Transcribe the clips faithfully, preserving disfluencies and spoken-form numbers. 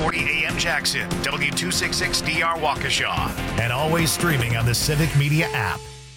forty A M Jackson, W two sixty-six D R Waukesha, and always streaming on the Civic Media app.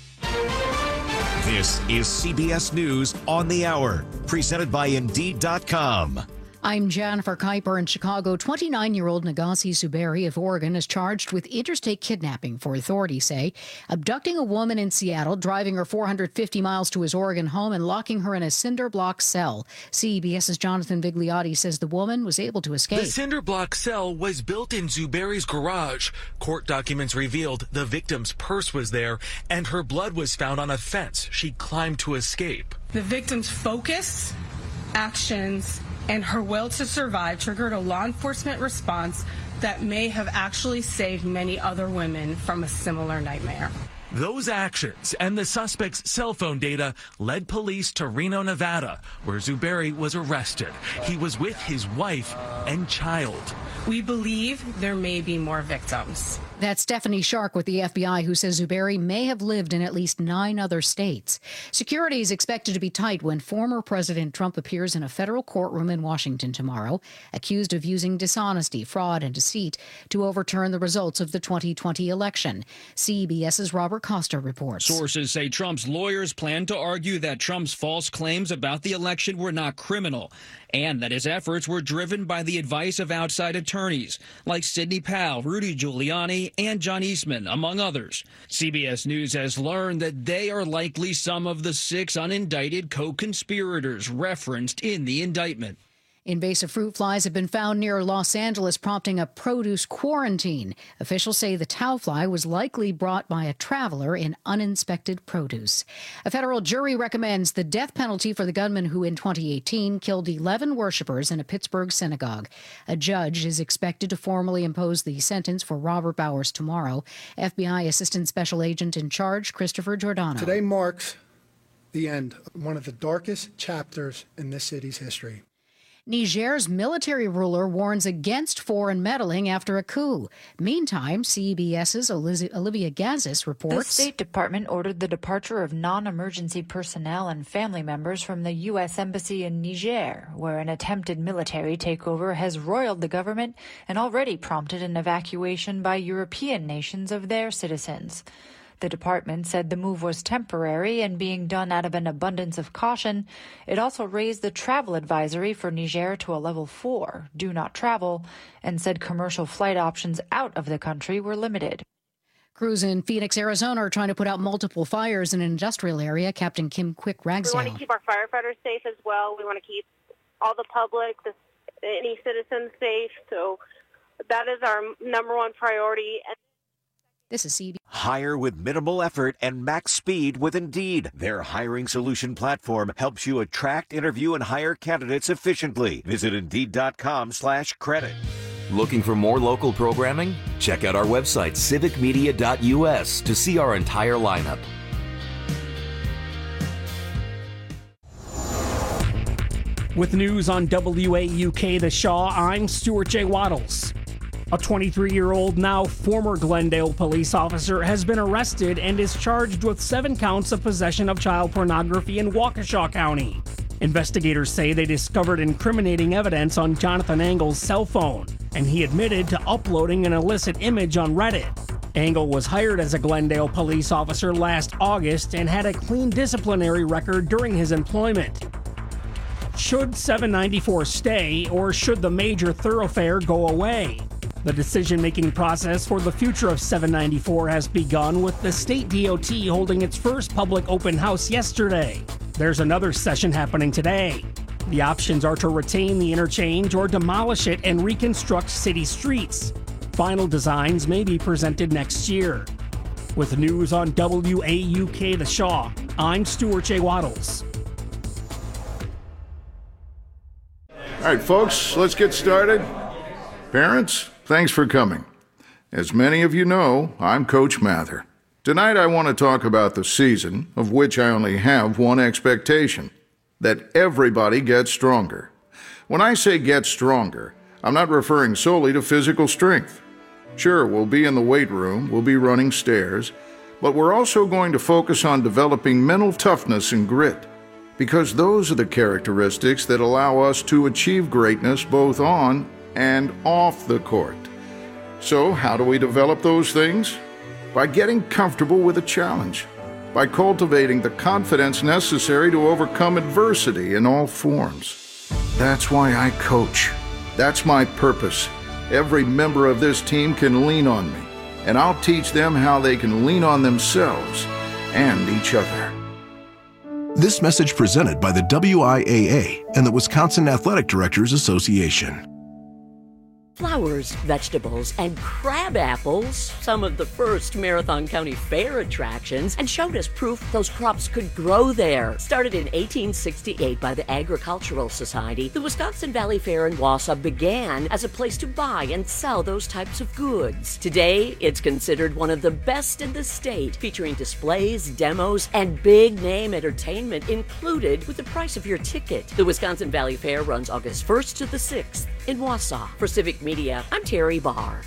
This is C B S News on the Hour, presented by Indeed dot com. I'm Jennifer Kuiper in Chicago. twenty-nine-year-old Nagasi Zuberi of Oregon is charged with interstate kidnapping for authorities say, abducting a woman in Seattle, driving her four hundred fifty miles to his Oregon home and locking her in a cinder block cell. CBS's Jonathan Vigliotti says the woman was able to escape. The cinder block cell was built in Zuberi's garage. Court documents revealed the victim's purse was there and her blood was found on a fence she climbed to escape. The victim's focus, actions, and her will to survive triggered a law enforcement response that may have actually saved many other women from a similar nightmare. Those actions and the suspect's cell phone data led police to Reno, Nevada, where Zuberi was arrested. He was with his wife and child. We believe there may be more victims. That's Stephanie Shark with the F B I, who says Zuberi may have lived in at least nine other states. Security is expected to be tight when former President Trump appears in a federal courtroom in Washington tomorrow, accused of using dishonesty, fraud, and deceit to overturn the results of the twenty twenty election. CBS's Robert Costa reports. Sources say Trump's lawyers plan to argue that Trump's false claims about the election were not criminal, and that his efforts were driven by the advice of outside attorneys like Sidney Powell, Rudy Giuliani, and John Eastman, among others. C B S News has learned that they are likely some of the six unindicted co-conspirators referenced in the indictment. Invasive fruit flies have been found near Los Angeles, prompting a produce quarantine. Officials say the tow fly was likely brought by a traveler in uninspected produce. A federal jury recommends the death penalty for the gunman who in twenty eighteen killed eleven worshipers in a Pittsburgh synagogue. A judge is expected to formally impose the sentence for Robert Bowers tomorrow. F B I Assistant Special Agent in charge, Christopher Giordano. Today marks the end of one of the darkest chapters in this city's history. Niger's military ruler warns against foreign meddling after a coup. Meantime, CBS's Olivia Gazis reports. The State Department ordered the departure of non-emergency personnel and family members from the U S Embassy in Niger, where an attempted military takeover has roiled the government and already prompted an evacuation by European nations of their citizens. The department said the move was temporary and being done out of an abundance of caution. It also raised the travel advisory for Niger to a level four, do not travel, and said commercial flight options out of the country were limited. Crews in Phoenix, Arizona are trying to put out multiple fires in an industrial area. Captain Kim Quick Ragsdale. We want to keep our firefighters safe as well. We want to keep all the public, the, any citizens safe. So that is our number one priority. This is C B S. Hire with minimal effort and max speed with Indeed. Their hiring solution platform helps you attract, interview, and hire candidates efficiently. Visit Indeed dot com slash credit. Looking for more local programming? Check out our website, civic media dot U S, to see our entire lineup. With news on W A U K The Shaw, I'm Stuart J. Waddles. A twenty-three-year-old, now former Glendale police officer, has been arrested and is charged with seven counts of possession of child pornography in Waukesha County. Investigators say they discovered incriminating evidence on Jonathan Engel's cell phone, and he admitted to uploading an illicit image on Reddit. Engel was hired as a Glendale police officer last August and had a clean disciplinary record during his employment. Should seven ninety-four stay, or should the major thoroughfare go away? The decision-making process for the future of seven ninety-four has begun, with the state D O T holding its first public open house yesterday. There's another session happening today. The options are to retain the interchange or demolish it and reconstruct city streets. Final designs may be presented next year. With news on W A U K The Shaw, I'm Stuart J. Waddles. All right, folks, let's get started. Parents, thanks for coming. As many of you know, I'm Coach Mather. Tonight I want to talk about the season, of which I only have one expectation: that everybody gets stronger. When I say get stronger, I'm not referring solely to physical strength. Sure, we'll be in the weight room, we'll be running stairs, but we're also going to focus on developing mental toughness and grit, because those are the characteristics that allow us to achieve greatness both on and off the court. So how do we develop those things? By getting comfortable with a challenge, by cultivating the confidence necessary to overcome adversity in all forms. That's why I coach. That's my purpose. Every member of this team can lean on me, and I'll teach them how they can lean on themselves and each other. This message presented by the W I A A and the Wisconsin Athletic Directors Association. Flowers, vegetables, and crab apples, some of the first Marathon County Fair attractions, and showed us proof those crops could grow there. Started in eighteen sixty-eight by the Agricultural Society, the Wisconsin Valley Fair in Wausau began as a place to buy and sell those types of goods. Today, it's considered one of the best in the state, featuring displays, demos, and big-name entertainment included with the price of your ticket. The Wisconsin Valley Fair runs August first to the sixth in Wausau. For Civic Media, I'm Terry Barr.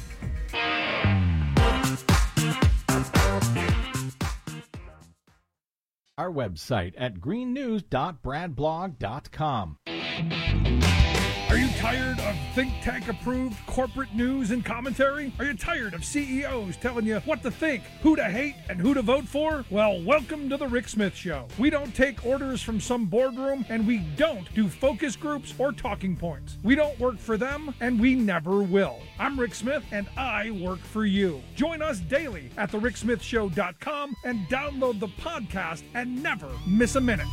Our website at green news dot brad blog dot com. Are you tired of think tank approved corporate news and commentary? Are you tired of C E Os telling you what to think, who to hate, and who to vote for? Well, welcome to the Rick Smith Show. We don't take orders from some boardroom, and we don't do focus groups or talking points. We don't work for them, and we never will. I'm Rick Smith, and I work for you. Join us daily at the rick smith show dot com and download the podcast and never miss a minute.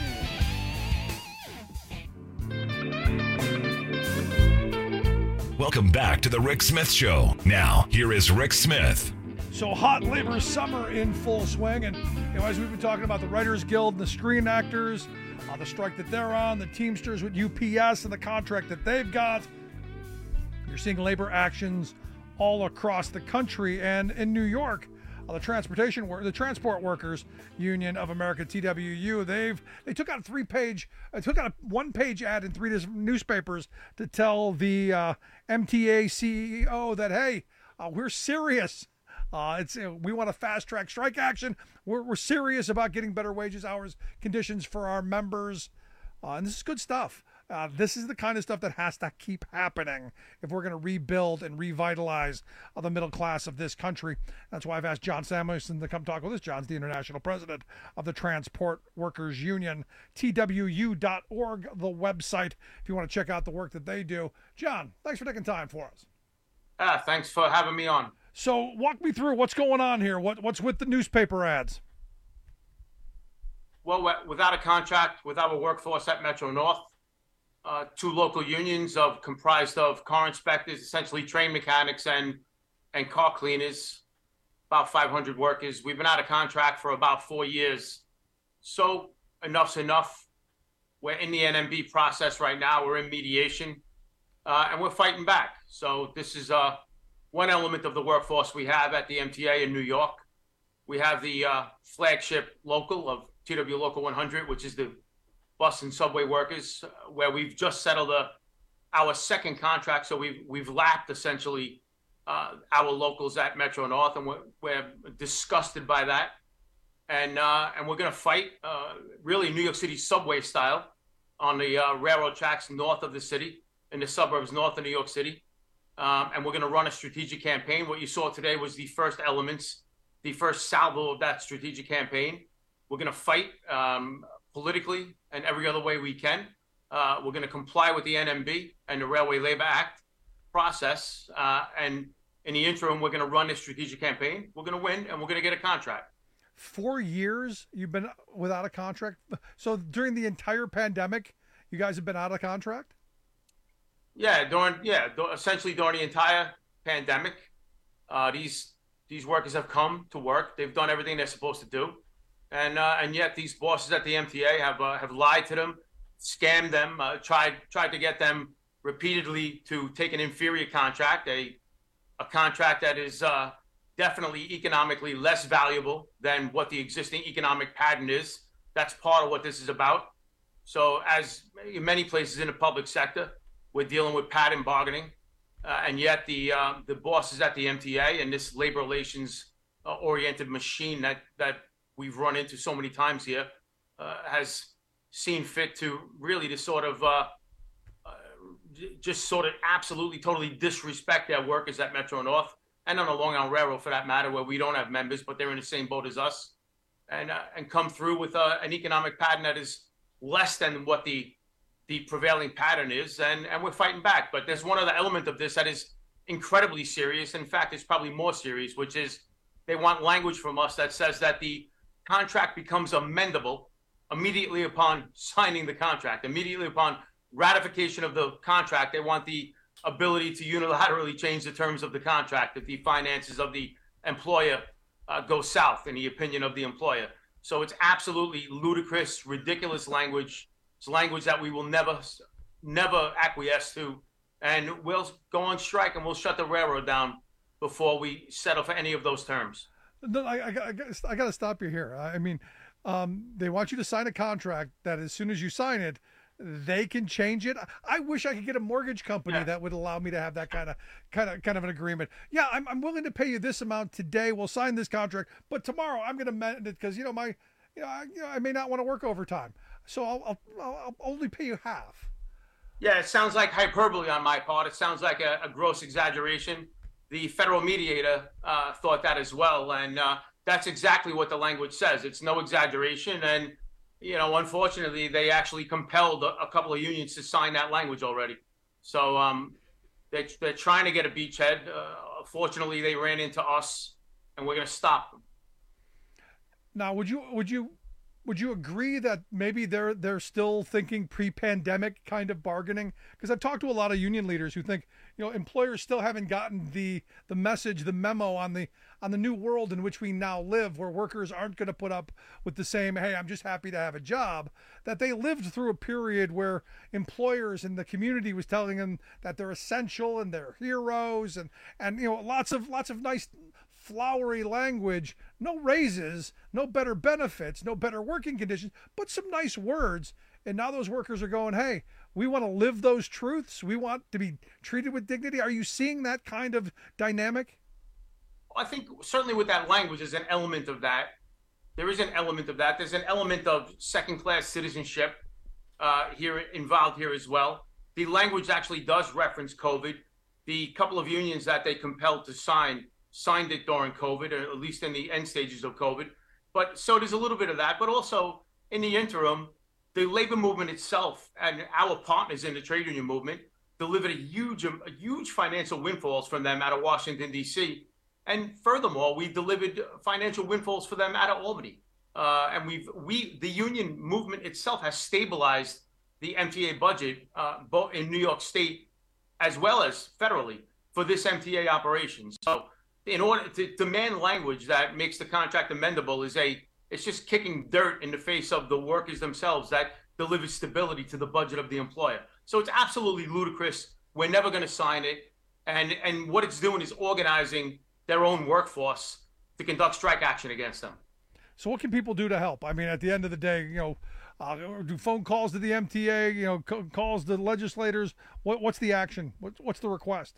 Welcome back to the Rick Smith Show. Now, here is Rick Smith. So hot labor summer in full swing, and you know, as we've been talking about the Writers Guild and the Screen Actors, uh, the strike that they're on, the Teamsters with U P S and the contract that they've got, you're seeing labor actions all across the country. And in New York, uh, the transportation work, the Transport Workers Union of America, T W U, they've they took out a three-page, uh, took out a one-page ad in three different newspapers to tell the uh, M T A C E O that, hey, uh, we're serious. Uh, it's uh, we want to fast-track strike action. We're we're serious about getting better wages, hours, conditions for our members, uh, and this is good stuff. Uh, this is the kind of stuff that has to keep happening if we're going to rebuild and revitalize uh, the middle class of this country. That's why I've asked John Samuelson to come talk with us. John's the international president of the Transport Workers Union, T W U dot org, the website, if you want to check out the work that they do. John, thanks for taking time for us. Uh, thanks for having me on. So walk me through what's going on here. What, what's with the newspaper ads? Well, without a contract with our workforce at Metro North, Uh, two local unions of comprised of car inspectors, essentially train mechanics and and car cleaners, about five hundred workers. We've been out of contract for about four years. So enough's enough. We're in the N M B process right now. We're in mediation, uh, and we're fighting back. So this is uh, one element of the workforce we have at the M T A in New York. We have the uh, flagship local of T W Local one hundred, which is the bus and subway workers, where we've just settled a, our second contract. So we've we've lapped essentially uh, our locals at Metro North, and we're, we're disgusted by that. And uh, and we're going to fight uh, really New York City subway style on the uh, railroad tracks north of the city, in the suburbs north of New York City. Um, and we're going to run a strategic campaign. What you saw today was the first elements, the first salvo of that strategic campaign. We're going to fight um, politically and every other way we can. Uh, we're going to comply with the N M B and the Railway Labor Act process. Uh, and in the interim, we're going to run this strategic campaign. We're going to win, and we're going to get a contract. Four years you've been without a contract. So during the entire pandemic, you guys have been out of contract? Yeah, during yeah, essentially during the entire pandemic, uh, these these workers have come to work. They've done everything they're supposed to do. And uh, and yet these bosses at the M T A have uh, have lied to them, scammed them, uh, tried tried to get them repeatedly to take an inferior contract, a a contract that is uh, definitely economically less valuable than what the existing economic pattern is. That's part of what this is about. So as in many places in the public sector, we're dealing with pattern bargaining, uh, and yet the uh, the bosses at the M T A and this labor relations uh, oriented machine that that we've run into so many times here, uh, has seen fit to really to sort of uh, uh, just sort of absolutely, totally disrespect their workers at Metro North and on the Long Island Railroad for that matter, where we don't have members, but they're in the same boat as us, and uh, and come through with uh, an economic pattern that is less than what the the prevailing pattern is, and, and we're fighting back. But there's one other element of this that is incredibly serious. In fact, it's probably more serious, which is they want language from us that says that the contract becomes amendable immediately upon signing the contract, immediately upon ratification of the contract. They want the ability to unilaterally change the terms of the contract if the finances of the employer uh, go south, in the opinion of the employer. So it's absolutely ludicrous, ridiculous language. It's language that we will never, never acquiesce to. And we'll go on strike and we'll shut the railroad down before we settle for any of those terms. No, I, I, I, I got to stop you here. I mean, um, they want you to sign a contract that as soon as you sign it, they can change it. I wish I could get a mortgage company yeah. that would allow me to have that kind of, kind of, kind of an agreement. Yeah, I'm, I'm willing to pay you this amount today. We'll sign this contract, but tomorrow I'm going to amend it because you know my, you know, I, you know, I may not want to work overtime, so I'll, I'll, I'll only pay you half. Yeah, it sounds like hyperbole on my part. It sounds like a, a gross exaggeration. The federal mediator uh, thought that as well, and uh, that's exactly what the language says. It's no exaggeration, and you know, unfortunately, they actually compelled a, a couple of unions to sign that language already. So um, they, they're trying to get a beachhead. Uh, fortunately, they ran into us, and we're going to stop them. Now, would you would you would you agree that maybe they're they're still thinking pre-pandemic kind of bargaining? Because I've talked to a lot of union leaders who think, you know, employers still haven't gotten the the message, the memo on the on the new world in which we now live, where workers aren't going to put up with the same, hey, I'm just happy to have a job, that they lived through a period where employers and the community was telling them that they're essential and they're heroes and, and you know, lots of lots of nice flowery language, no raises, no better benefits, no better working conditions, but some nice words. And now those workers are going, hey, we want to live those truths. We want to be treated with dignity. Are you seeing that kind of dynamic? I think certainly with that language, there's an element of that. There is an element of that. There's an element of second-class citizenship uh, here involved here as well. The language actually does reference COVID. The couple of unions that they compelled to sign signed it during COVID, or at least in the end stages of COVID. But so there's a little bit of that. But also in the interim, the labor movement itself and our partners in the trade union movement delivered a huge, a huge financial windfalls from them out of Washington, D C. And furthermore, we delivered financial windfalls for them out of Albany. Uh, and we've, we, the union movement itself has stabilized the M T A budget, uh, both in New York State as well as federally for this M T A operation. So in order to demand language that makes the contract amendable is a, it's just kicking dirt in the face of the workers themselves that delivers stability to the budget of the employer. So it's absolutely ludicrous. We're never going to sign it. And, and what it's doing is organizing their own workforce to conduct strike action against them. So what can people do to help? I mean, at the end of the day, you know, uh, do phone calls to the M T A, you know, c- calls to legislators. What, what's the action? What, what's the request?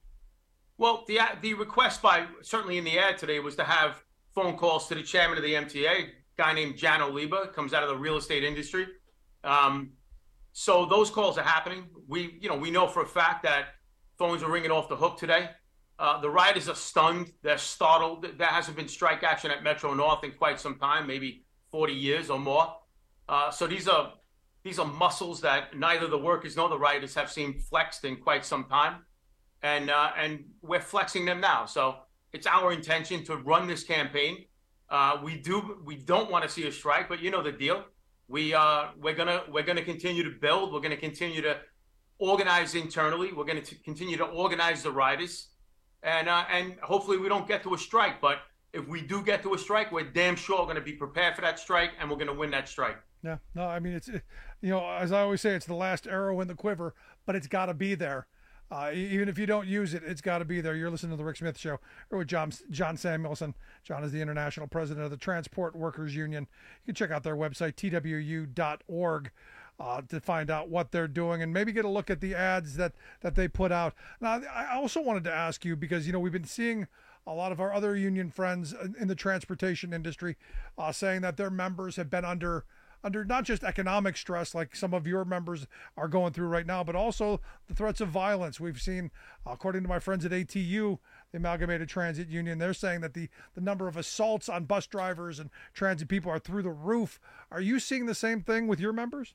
Well, the the request by, certainly in the ad today, was to have phone calls to the chairman of the M T A, a guy named Jan Oliva, comes out of the real estate industry. Um, so those calls are happening. We, you know, we know for a fact that phones are ringing off the hook today. Uh, the riders are stunned. They're startled. There hasn't been strike action at Metro North in quite some time, maybe forty years or more. Uh, so these are these are muscles that neither the workers nor the riders have seen flexed in quite some time, and uh, and we're flexing them now. So it's our intention to run this campaign. Uh, we do we don't want to see a strike, but you know the deal. We uh we're gonna we're gonna continue to build. We're gonna continue to organize internally. We're gonna continue to organize the riders. And uh, and hopefully we don't get to a strike. But if we do get to a strike, we're damn sure going to be prepared for that strike, and we're going to win that strike. Yeah, no, I mean, it's, you know, as I always say, it's the last arrow in the quiver, but it's got to be there. Uh, even if you don't use it, it's got to be there. You're listening to the Rick Smith Show. We're with John, John Samuelson. John is the international president of the Transport Workers Union. You can check out their website, T W U dot org. Uh, to find out what they're doing and maybe get a look at the ads that, that they put out. Now, I also wanted to ask you, because, you know, we've been seeing a lot of our other union friends in the transportation industry uh, saying that their members have been under under not just economic stress like some of your members are going through right now, but also the threats of violence. We've seen, according to my friends at A T U, the Amalgamated Transit Union, they're saying that the, the number of assaults on bus drivers and transit people are through the roof. Are you seeing the same thing with your members?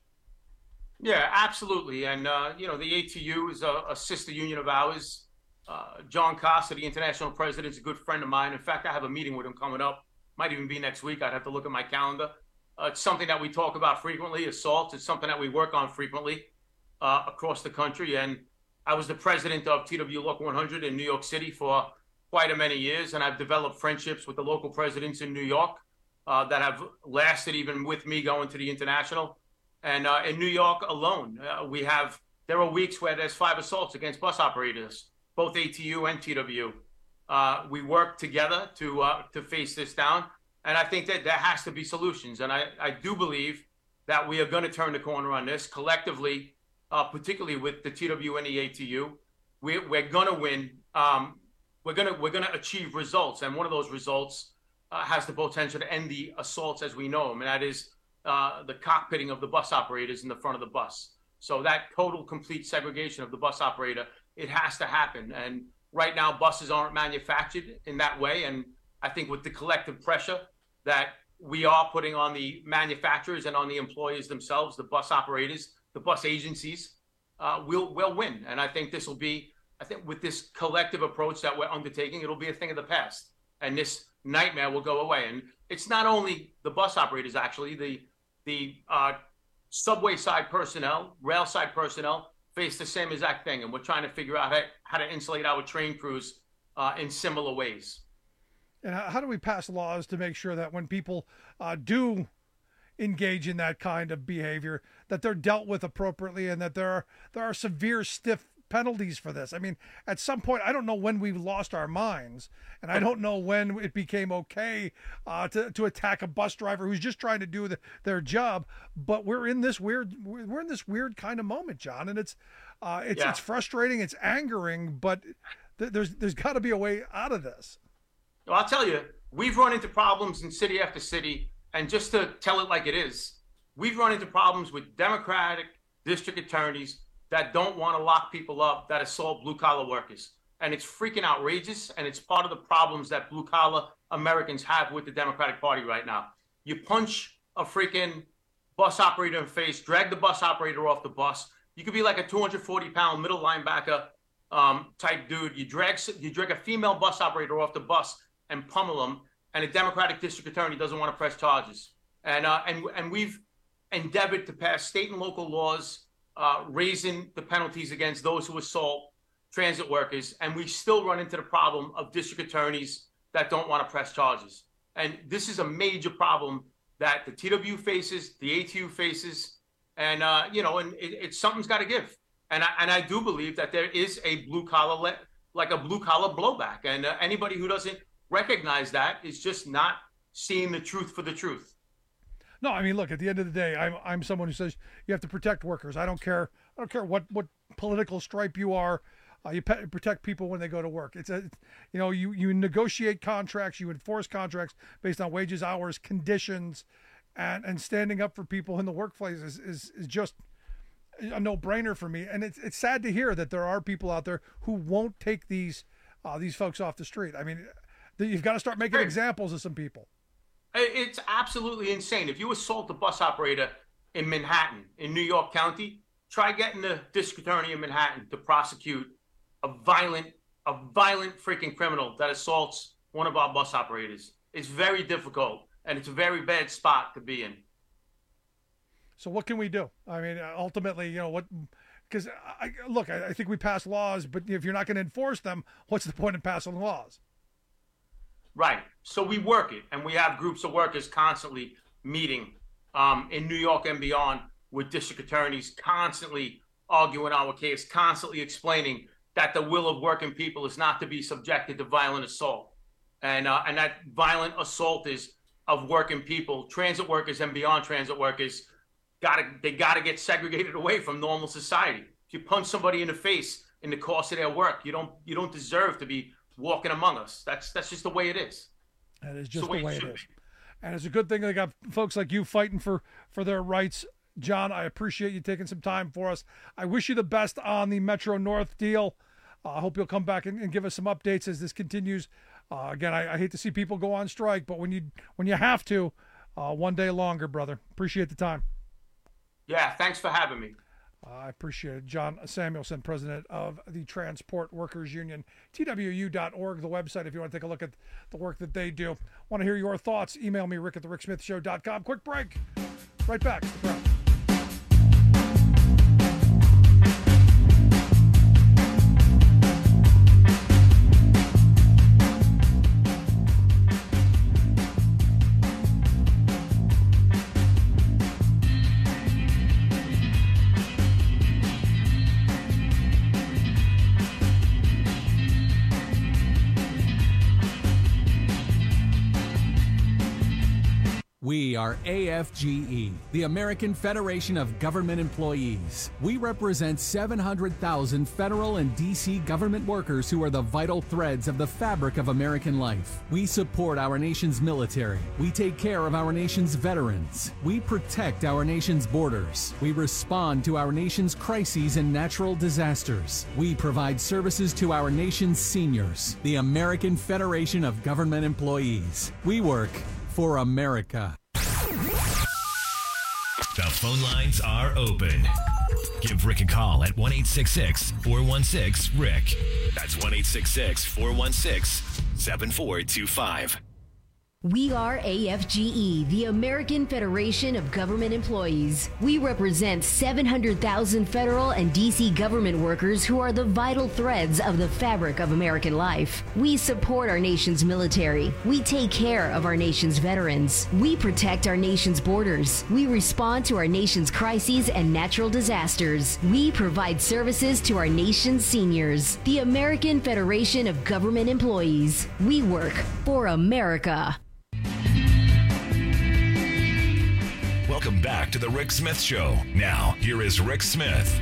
Yeah, absolutely. And, uh, you know, the A T U is a, a sister union of ours. Uh, John Costa, the international president, is a good friend of mine. In fact, I have a meeting with him coming up. Might even be next week. I'd have to look at my calendar. Uh, it's something that we talk about frequently, assaults. It's something that we work on frequently uh, across the country. And I was the president of T W Local one hundred in New York City for quite a many years. And I've developed friendships with the local presidents in New York uh, that have lasted even with me going to the international. And uh, in New York alone, uh, we have, there are weeks where there's five assaults against bus operators, both A T U and T W. Uh, we work together to uh, to face this down. And I think that there has to be solutions. And I, I do believe that we are going to turn the corner on this collectively, uh, particularly with the T W and the A T U. We, we're going to win. Um, we're going to we're going to achieve results. And one of those results uh, has the potential to end the assaults as we know them. And that is uh, the cockpitting of the bus operators in the front of the bus. So that total, complete segregation of the bus operator, it has to happen. And right now, buses aren't manufactured in that way. And I think with the collective pressure that we are putting on the manufacturers and on the employers themselves, the bus operators, the bus agencies, uh, we'll, we'll win. And I think this will be, I think with this collective approach that we're undertaking, it'll be a thing of the past. And this nightmare will go away. And it's not only the bus operators, actually, the, the uh, subway side personnel, rail side personnel face the same exact thing. And we're trying to figure out how, how to insulate our train crews uh, in similar ways. And how do we pass laws to make sure that when people uh, do engage in that kind of behavior, that they're dealt with appropriately and that there are, there are severe, stiff penalties for this? I mean, at some point, I don't know when we lost our minds, and I don't know when it became okay uh, to, to attack a bus driver who's just trying to do the, their job. But we're in this weird, we're in this weird kind of moment, John, and it's, uh, it's, yeah. it's frustrating, it's angering, but th- there's, there's got to be a way out of this. Well, I'll tell you, we've run into problems in city after city, and just to tell it like it is, we've run into problems with Democratic district attorneys that don't want to lock people up that assault blue-collar workers. And it's freaking outrageous, and it's part of the problems that blue-collar Americans have with the Democratic Party right now. You punch a freaking bus operator in the face, drag the bus operator off the bus. You could be like a two hundred forty pound middle linebacker um, type dude. You drag, you drag a female bus operator off the bus and pummel them, and a Democratic district attorney doesn't want to press charges. And uh, and and we've endeavored to pass state and local laws uh, raising the penalties against those who assault transit workers, and we still run into the problem of district attorneys that don't want to press charges. And this is a major problem that the T W faces, the A T U faces, and uh, you know, and it, it's something's got to give. And I, and I do believe that there is a blue collar, le- like a blue collar blowback, and uh, anybody who doesn't recognize that is just not seeing the truth for the truth. No, I mean, look, at the end of the day, I'm I'm someone who says you have to protect workers. I don't care. I don't care what, what political stripe you are. Uh, you pe- protect people when they go to work. It's a, it's, you know, you, you negotiate contracts, you enforce contracts based on wages, hours, conditions, and, and standing up for people in the workplace is, is, is just a no-brainer for me. And it's it's sad to hear that there are people out there who won't take these uh, these folks off the street. I mean, you've got to start making examples of some people. It's absolutely insane. If you assault a bus operator in Manhattan, in New York County, try getting the district attorney in Manhattan to prosecute a violent, a violent freaking criminal that assaults one of our bus operators. It's very difficult, and it's a very bad spot to be in. So what can we do? I mean, ultimately, you know, what, because I, look, I, I think we pass laws, but if you're not going to enforce them, what's the point in passing laws? Right. So we work it, and we have groups of workers constantly meeting um, in New York and beyond with district attorneys, constantly arguing our case, constantly explaining that the will of working people is not to be subjected to violent assault. And uh, and that violent assault is of working people, transit workers and beyond transit workers, gotta they gotta get segregated away from normal society. If you punch somebody in the face in the course of their work, you don't you don't deserve to be walking among us. That's that's just the way it is. That is just the way, the way it is. And it's a good thing they got folks like you fighting for, for their rights. John, I appreciate you taking some time for us. I wish you the best on the Metro North deal. Uh, I hope you'll come back and, and give us some updates as this continues. Uh, again, I, I hate to see people go on strike, but when you when you have to, uh, one day longer, brother. Appreciate the time. Yeah, thanks for having me. Uh, I appreciate it. John Samuelson, president of the Transport Workers Union, T W U dot org, the website, if you want to take a look at the work that they do. Want to hear your thoughts? Email me, rick at the rick smith show dot com. Quick break. Right back. Stick around. We are A F G E, the American Federation of Government Employees. We represent seven hundred thousand federal and D C government workers who are the vital threads of the fabric of American life. We support our nation's military. We take care of our nation's veterans. We protect our nation's borders. We respond to our nation's crises and natural disasters. We provide services to our nation's seniors. The American Federation of Government Employees. We work for America. The phone lines are open. Give Rick a call at one eight six six, four one six, Rick. That's one eight six six, four one six, seven four two five. We are A F G E, the American Federation of Government Employees. We represent seven hundred thousand federal and D C government workers who are the vital threads of the fabric of American life. We support our nation's military. We take care of our nation's veterans. We protect our nation's borders. We respond to our nation's crises and natural disasters. We provide services to our nation's seniors. The American Federation of Government Employees. We work for America. Welcome back to the Rick Smith Show. Now, here is Rick Smith.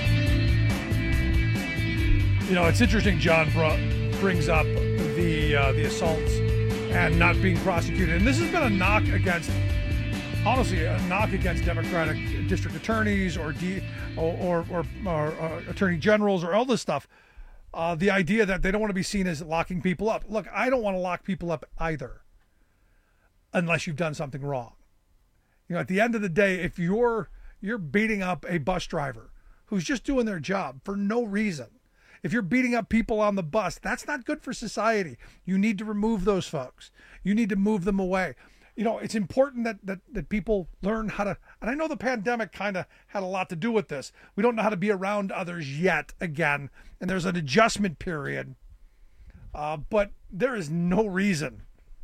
You know, it's interesting John brought, brings up the uh, the assaults and not being prosecuted. And this has been a knock against, honestly, a knock against Democratic district attorneys or D, or, or, or, or uh, attorney generals or all this stuff. Uh, the idea that they don't want to be seen as locking people up. Look, I don't want to lock people up either unless you've done something wrong. You know, at the end of the day, if you're you're beating up a bus driver who's just doing their job for no reason, if you're beating up people on the bus, that's not good for society. You need to remove those folks. You need to move them away. You know, it's important that that, that people learn how to, and I know the pandemic kind of had a lot to do with this. We don't know how to be around others yet again, and there's an adjustment period. Uh, but there is no reason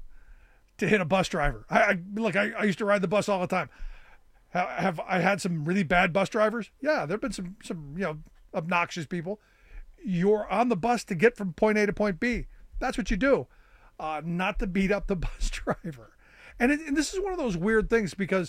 to hit a bus driver. I, I look. I, I used to ride the bus all the time. Have, have I had some really bad bus drivers? Yeah, there've been some some you know obnoxious people. You're on the bus to get from point A to point B. That's what you do, uh, not to beat up the bus driver. And, it, and this is one of those weird things because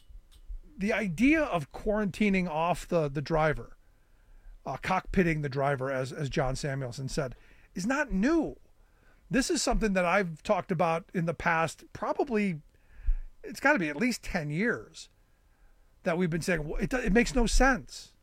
the idea of quarantining off the the driver, uh, cockpitting the driver, as as John Samuelson said, is not new. This is something that I've talked about in the past, probably, it's got to be at least ten years that we've been saying, well, it, it makes no sense.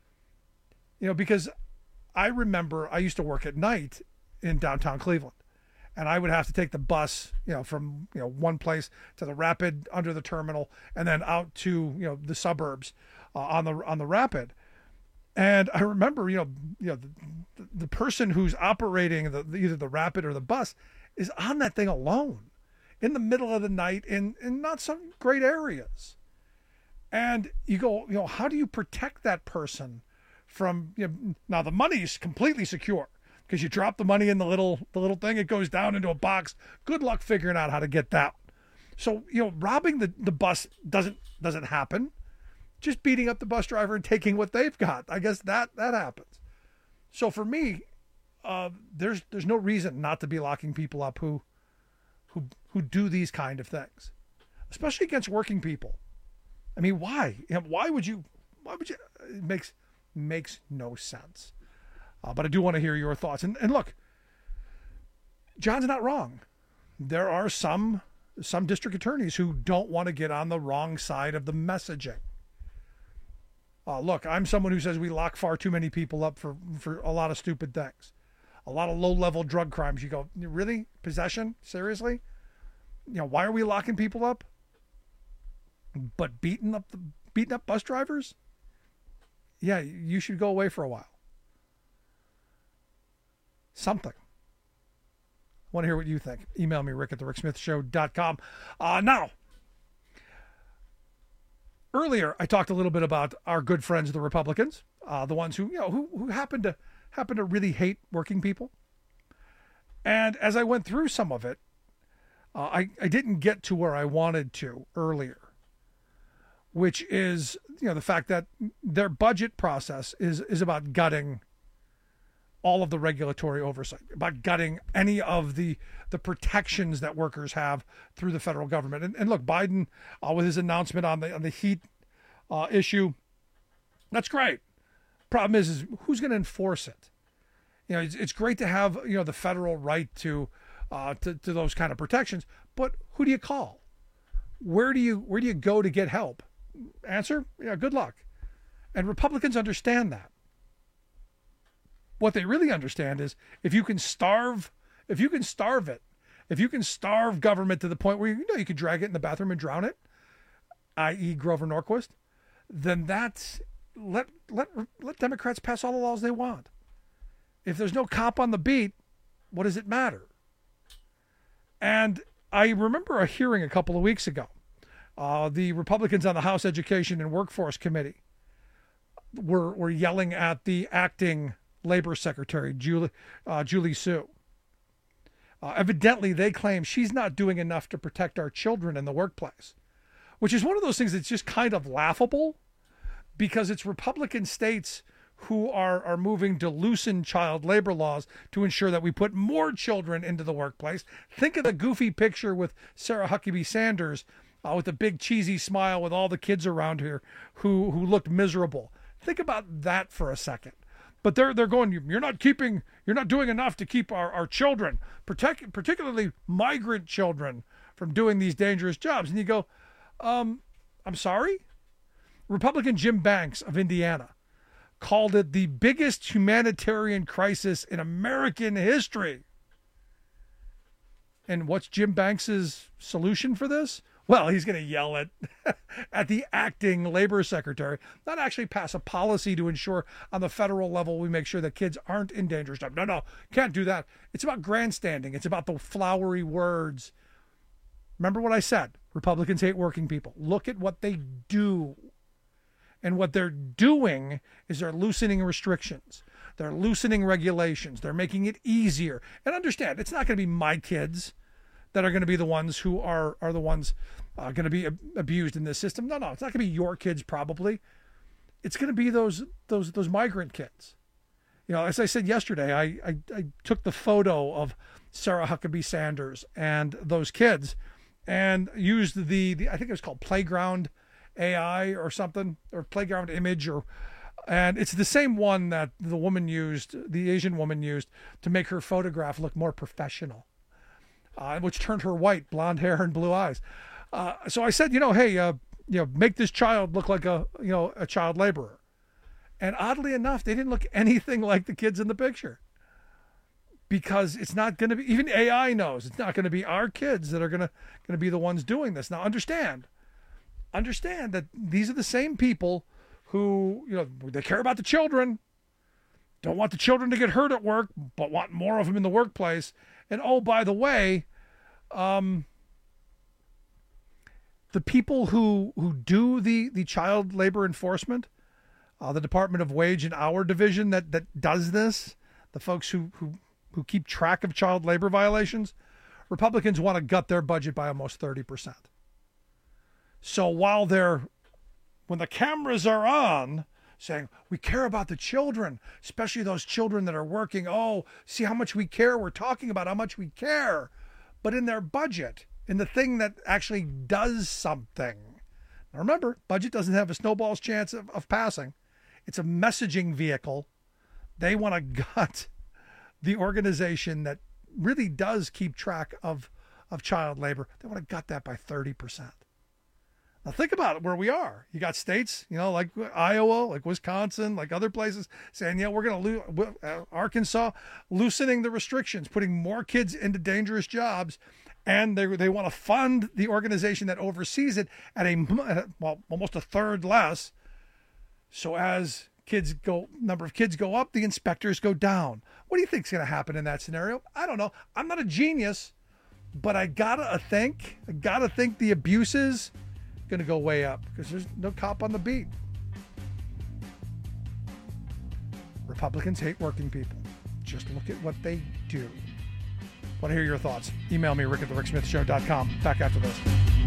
You know, because I remember I used to work at night in downtown Cleveland, and I would have to take the bus, you know, from, you know, one place to the Rapid under the terminal and then out to, you know, the suburbs uh, on the on the Rapid. And I remember, you know, you know, the, the person who's operating the, either the Rapid or the bus is on that thing alone in the middle of the night in, in not some great areas. And you go, you know, how do you protect that person from, you know, now the money is completely secure because you drop the money in the little, the little thing, it goes down into a box. Good luck figuring out how to get that. So, you know, robbing the, the bus doesn't, doesn't happen. Just beating up the bus driver and taking what they've got. I guess that that happens. So for me, uh, there's there's no reason not to be locking people up who who who do these kind of things, especially against working people. I mean, why? You know, why would you? Why would you? It makes makes no sense. Uh, but I do want to hear your thoughts. And and look, John's not wrong. There are some some district attorneys who don't want to get on the wrong side of the messaging. Uh, look, I'm someone who says we lock far too many people up for, for a lot of stupid things. A lot of low-level drug crimes. You go, really? Possession? Seriously? You know, why are we locking people up? But beating up the beating up bus drivers? Yeah, you should go away for a while. Something. I want to hear what you think. Email me, rick at the rick smith show dot com. Uh, now, earlier I talked a little bit about our good friends, the Republicans, uh, the ones who, you know, who, who happen to happen to really hate working people. And as I went through some of it, uh, I, I didn't get to where I wanted to earlier, which is, you know, the fact that their budget process is, is about gutting all of the regulatory oversight, about gutting any of the the protections that workers have through the federal government. And, and look, Biden, uh, with his announcement on the on the heat uh, issue, that's great. Problem is, is who's going to enforce it? You know, it's, it's great to have, you know, the federal right to, uh, to to those kind of protections, but who do you call? Where do you where do you go to get help? Answer, yeah, good luck. And Republicans understand that. What they really understand is if you can starve, if you can starve it, if you can starve government to the point where you, you know you could drag it in the bathroom and drown it, that is. Grover Norquist, then that's let let let Democrats pass all the laws they want. If there's no cop on the beat, what does it matter? And I remember a hearing a couple of weeks ago. Uh, the Republicans on the House Education and Workforce Committee were were yelling at the acting Labor Secretary, Julie, uh, Julie Su. Uh, evidently, they claim she's not doing enough to protect our children in the workplace, which is one of those things that's just kind of laughable because it's Republican states who are, are moving to loosen child labor laws to ensure that we put more children into the workplace. Think of the goofy picture with Sarah Huckabee Sanders uh, with the big cheesy smile with all the kids around here who, who looked miserable. Think about that for a second. But they're they're going, you're not keeping, you're not doing enough to keep our, our children, protect, particularly migrant children, from doing these dangerous jobs. And you go, um, I'm sorry? Republican Jim Banks of Indiana called it the biggest humanitarian crisis in American history. And what's Jim Banks's solution for this? Well, he's going to yell at at the acting labor secretary, not actually pass a policy to ensure on the federal level we make sure that kids aren't in dangerous jobs. No, no, can't do that. It's about grandstanding. It's about the flowery words. Remember what I said. Republicans hate working people. Look at what they do. And what they're doing is they're loosening restrictions. They're loosening regulations. They're making it easier. And understand, it's not going to be my kids that are going to be the ones who are are the ones uh, going to be ab- abused in this system. No, no, it's not going to be your kids probably. It's going to be those those those migrant kids. You know, as I said yesterday, I I, I took the photo of Sarah Huckabee Sanders and those kids, and used the, the I think it was called Playground A I or something, or Playground Image, or and it's the same one that the woman used, the Asian woman used, to make her photograph look more professional. Uh, which turned her white, blonde hair and blue eyes. Uh, so I said, you know, hey, uh, you know, make this child look like a, you know, a child laborer. And oddly enough, they didn't look anything like the kids in the picture, because it's not going to be, even A I knows it's not going to be our kids that are going to going to be the ones doing this. Now, understand, understand that these are the same people who, you know, they care about the children, don't want the children to get hurt at work, but want more of them in the workplace. And oh, by the way, um, the people who who do the, the child labor enforcement, uh, the Department of Wage and Hour Division that, that does this, the folks who, who, who keep track of child labor violations, Republicans want to gut their budget by almost thirty percent. So while they're, when the cameras are on, saying, we care about the children, especially those children that are working. Oh, see how much we care. We're talking about how much we care. But in their budget, in the thing that actually does something. Now remember, budget doesn't have a snowball's chance of, of passing. It's a messaging vehicle. They want to gut the organization that really does keep track of, of child labor. They want to gut that by thirty percent. Now think about it, where we are. You got states, you know, like Iowa, like Wisconsin, like other places saying, yeah, we're going to lose, uh, Arkansas, loosening the restrictions, putting more kids into dangerous jobs. And they they want to fund the organization that oversees it at a, well, almost a third less. So as kids go, number of kids go up, the inspectors go down. What do you think is going to happen in that scenario? I don't know. I'm not a genius, but I gotta think, I gotta think the abuses going to go way up because there's no cop on the beat. Republicans hate working people. Just look at what they do. Want to hear your thoughts? Email me, rick at the rick smith show dot com. Back after this.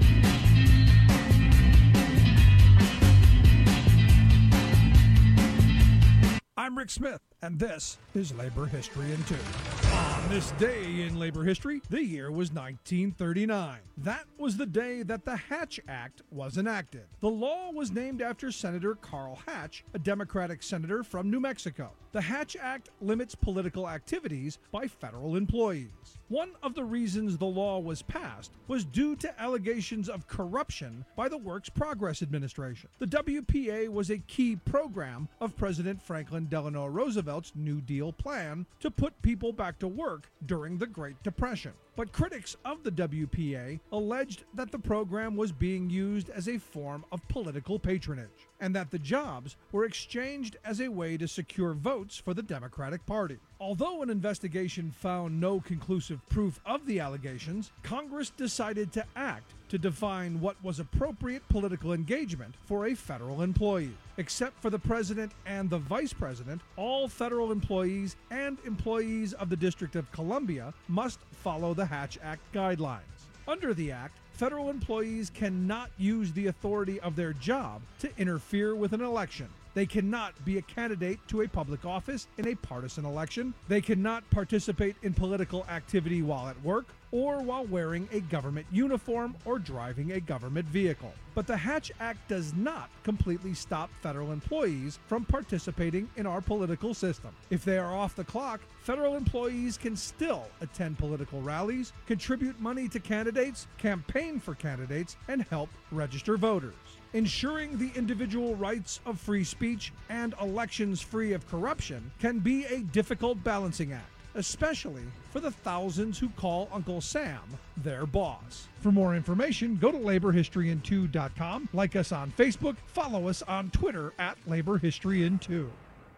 I'm Rick Smith, and this is Labor History in Two. On this day in labor history, the year was nineteen thirty-nine. That was the day that the Hatch Act was enacted. The law was named after Senator Carl Hatch, a Democratic senator from New Mexico. The Hatch Act limits political activities by federal employees. One of the reasons the law was passed was due to allegations of corruption by the Works Progress Administration. The W P A was a key program of President Franklin Delano Roosevelt's New Deal plan to put people back to work during the Great Depression. But critics of the W P A alleged that the program was being used as a form of political patronage, and that the jobs were exchanged as a way to secure votes for the Democratic Party. Although an investigation found no conclusive proof of the allegations, Congress decided to act to define what was appropriate political engagement for a federal employee. Except for the president and the vice president, all federal employees and employees of the District of Columbia must follow the Hatch Act guidelines. Under the act, federal employees cannot use the authority of their job to interfere with an election. They cannot be a candidate to a public office in a partisan election. They cannot participate in political activity while at work or while wearing a government uniform or driving a government vehicle. But the Hatch Act does not completely stop federal employees from participating in our political system. If they are off the clock, federal employees can still attend political rallies, contribute money to candidates, campaign for candidates, and help register voters. Ensuring the individual rights of free speech and elections free of corruption can be a difficult balancing act, especially for the thousands who call Uncle Sam their boss. For more information, go to labor history in two dot com, like us on Facebook, follow us on Twitter at labor history in two.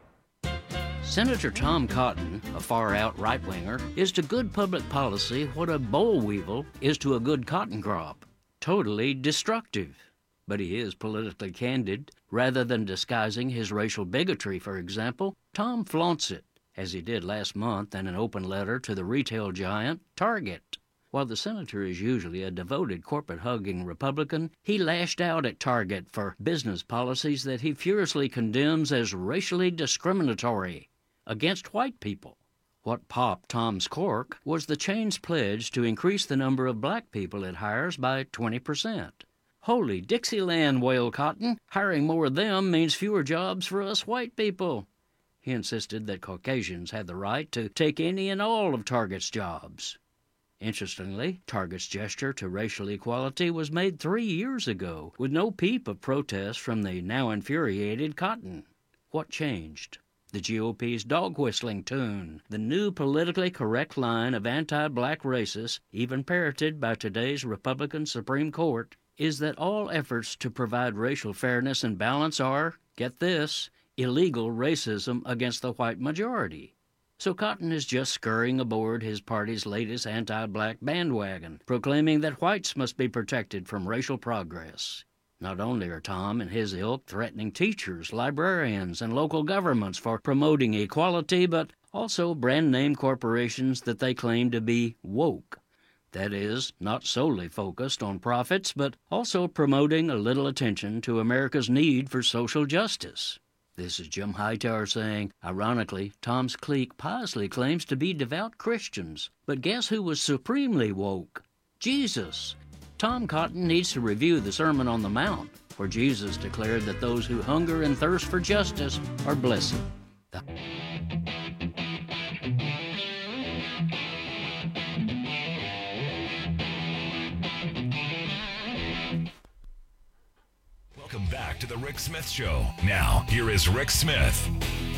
Senator Tom Cotton, a far-out right-winger, is to good public policy what a boll weevil is to a good cotton crop. Totally destructive. But he is politically candid. Rather than disguising his racial bigotry, for example, Tom flaunts it, as he did last month in an open letter to the retail giant Target. While the senator is usually a devoted corporate-hugging Republican, he lashed out at Target for business policies that he furiously condemns as racially discriminatory against white people. What popped Tom's cork was the chain's pledge to increase the number of black people it hires by twenty percent. Holy Dixieland, wailed Cotton. Hiring more of them means fewer jobs for us white people. He insisted that Caucasians had the right to take any and all of Target's jobs. Interestingly, Target's gesture to racial equality was made three years ago, with no peep of protest from the now infuriated Cotton. What changed? The G O P's dog-whistling tune, the new politically correct line of anti-black racists, even parroted by today's Republican Supreme Court, is that all efforts to provide racial fairness and balance are, get this, illegal racism against the white majority. So Cotton is just scurrying aboard his party's latest anti-black bandwagon, proclaiming that whites must be protected from racial progress. Not only are Tom and his ilk threatening teachers, librarians, and local governments for promoting equality, but also brand-name corporations that they claim to be woke. That is, not solely focused on profits, but also promoting a little attention to America's need for social justice. This is Jim Hightower saying, ironically, Tom's clique piously claims to be devout Christians. But guess who was supremely woke? Jesus. Tom Cotton needs to review the Sermon on the Mount, where Jesus declared that those who hunger and thirst for justice are blessed. The Back to the Rick Smith Show. Now, here is Rick Smith.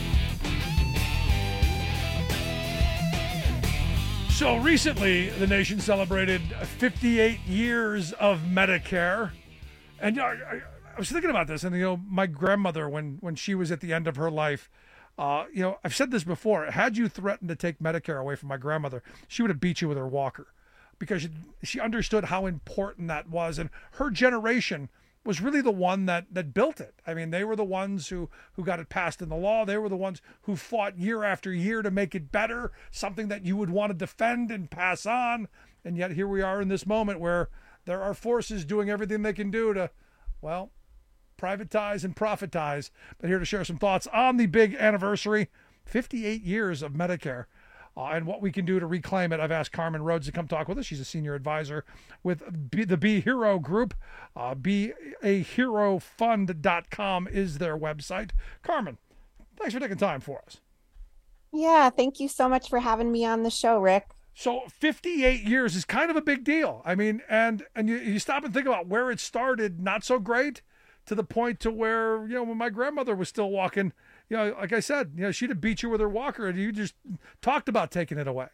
So recently, the nation celebrated fifty-eight years of Medicare. And you know, I, I was thinking about this, and you know, my grandmother, when, when she was at the end of her life, uh, you know, I've said this before, had you threatened to take Medicare away from my grandmother, she would have beat you with her walker, because she, she understood how important that was. And her generation was really the one that, that built it. I mean, they were the ones who, who got it passed in the law. They were the ones who fought year after year to make it better, something that you would want to defend and pass on. And yet here we are in this moment where there are forces doing everything they can do to, well, privatize and profitize. But here to share some thoughts on the big anniversary, fifty-eight years of Medicare. Uh, and what we can do to reclaim it. I've asked Carmen Rhodes to come talk with us. She's a senior advisor with B, the Be Hero Group. Uh, be a hero fund dot com is their website. Carmen, thanks for taking time for us. Yeah, thank you so much for having me on the show, Rick. So fifty-eight years is kind of a big deal. I mean, and and you, you stop and think about where it started, not so great, to the point to where, you know, when my grandmother was still walking, you know, like I said, you know, she'd have beat you with her walker and you just talked about taking it away.